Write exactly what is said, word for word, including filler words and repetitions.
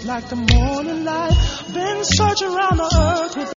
like the morning light. Been searching around the earth with